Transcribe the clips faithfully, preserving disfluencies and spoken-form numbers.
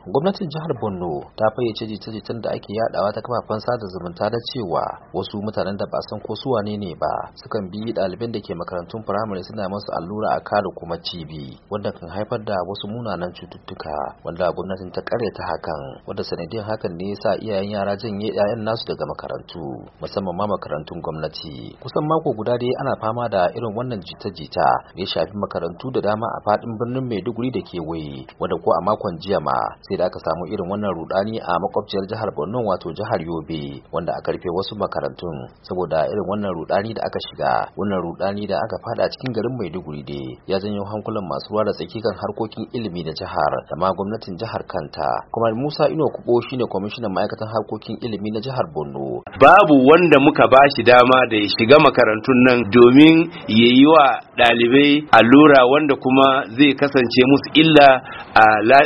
Gwamnatin jihar Borno ta fayyace jita-jitan da ake yadawa ta kafafen sada zumunta da cewa wasu mutanen da ba san ko su wane ne ba sukan bi ɗaliban da ke makarantun firamare suna masu allura a ka da kuma cibi, wanda kan haifar da wasu munanan cututtuka, wanda gwamnatin ta karyata hakan, wanda sanadiyar hakan ne yasa iyayen yara janye 'ya'yan nasu daga makarantu, musamman ma makarantun gwamnati. Kusan mako guda dai ana fama da irin wannan jita-jita da ya shafi makarantu da dama a faɗin birnin Maiduguri da kewaye, wanda ko a makon jiya ma sai da aka samu irin wannan rudani a makwabciyar jihar Borno wato jihar Yobe, wanda aka rufe wasu makarantun saboda irin wannan rudani da aka shiga. Wannan rudani da aka fada cikin garin Maiduguri dai ya janyo hankulan masu ruwa da tsaki kan harkokin ilimi da jihar da ma gwamnatin jihar kanta. Kuma Musa Ino Kubo shine kwamishinan ma'aikatan harkokin ilimi na jihar Borno. Babu wanda muka bashi dama da ya shiga makarantun nan domin yayi wa ɗalibai allura wanda kuma zai kasance musu illa a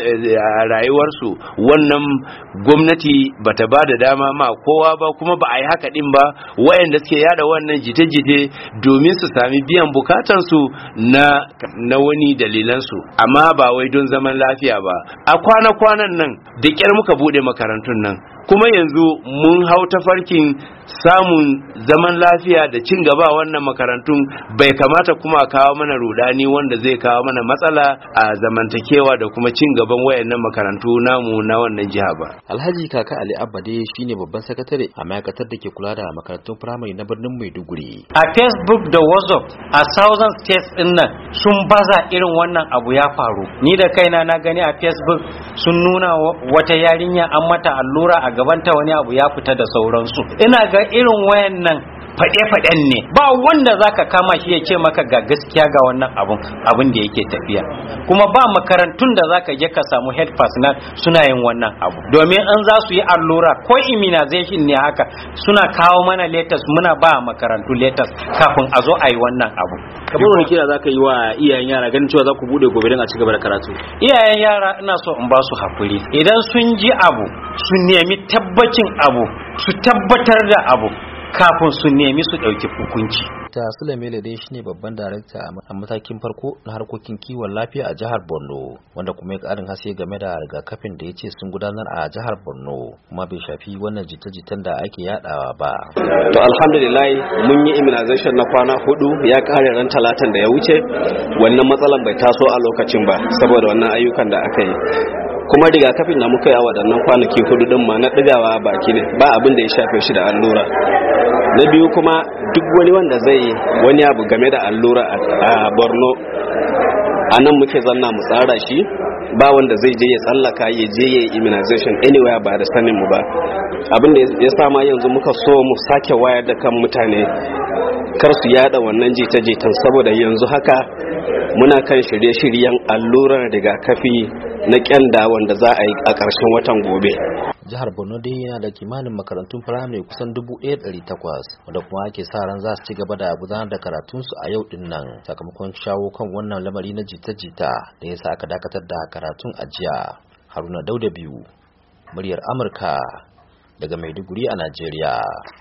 rayuwarsu. Wannan gwamnati bata ba da dama ma kowa ba, kuma ba a yi haka din ba. Wayanda suke yada wannan jite-jite domin su sami biyan bukatansu na na wani dalilansu, amma ba wai don zaman lafiya ba. A kwana-kwanan nan da kyar muka bude makarantun nan, kuma yanzu mun hau tafarkin samun zaman lafiya da cin gaba wannan makarantun. Bai kamata kuma kawo mana rudani wanda zai kawo mana matsala a zamantakewa da kuma cin gaban wayannan makarantu namu na wannan jiha ba. Alhaji Kaka Ali Abade shine babban sakatare a ma'aikatar da ke kula da makarantun firamare na birnin Maiduguri. A Facebook da WhatsApp a Southern States din nan sun baza irin wannan abu ya faru. Ni da kaina na gani a Facebook sun nuna wata yarinya an mata allura a gabanta, wani abu ya fita da sauransu. Ina ga irin wayannan faɗe-faɗen ne, ba wanda zaka kama shi ya ce maka ga gaskiya ga wannan abun abin da yake tafiya. Kuma ba makarantun da zaka je ka samu head personnel suna yin wannan abu, domin an za su yi allura ko immunization ne haka suna kawo mana latest, muna ba makarantu latest kafin a zo a yi wannan abu. Kamar wani kira zaka yi wa iyayen yara ganin cewa za ku bude gobe don a ci gaba da karatu? Iyayen yara ina so in ba su hakuri, idan sun ji abu su nemi tabbacin abu, su tabbatar da abu kafin su nemi su ɗauki hukunci. Ta Sulemele dai shine babban darakta a matakin farko na harkokin kiwon lafiya a jihar Borno, wanda kuma ya ƙarin haske game da rigakafin da ya ce sun gudanar a jihar Borno, kuma bai shafi wannan jita-jitan da ake yadawa ba. To alhamdulillah mun yi immunization na kwana hudu, ya ƙare ran talatan da ya wuce. Wannan matsalan bai taso a lokacin ba saboda wannan ayyukan da aka yi. Kuma rigakafin da muka yi a waɗannan kwanaki hudu din ma na ɗigawa baki ne, ba abin da ya shafe shi da allura. Na biyu kuma duk wani wanda zai wani abu game da allura a Borno, a nan muke zanna mu tsara shi, ba wanda zai je ya tsallaka ya je ya yi immunization anywhere ba da sanin mu ba. Abin da ya sama yanzu muka so mu sake wayar da kan mutane kar su yada wannan jita-jitan, saboda yanzu haka muna kan shirye-shiryen allurar rigakafi na kyanda wanda za a yi a ƙarshen watan gobe. Jihar Borno dai yana da kimanin makarantun firamare kusan dubu ɗaya da ɗari takwas, wanda kuma ake sa ran za su ci gaba da gudanar da karatunsu a yau din nan, sakamakon shawo kan wannan lamari na jita-jita da ya sa aka dakatar da karatun a jiya. Haruna Dauda biyu, muryar Amurka daga Maiduguri a Najeriya.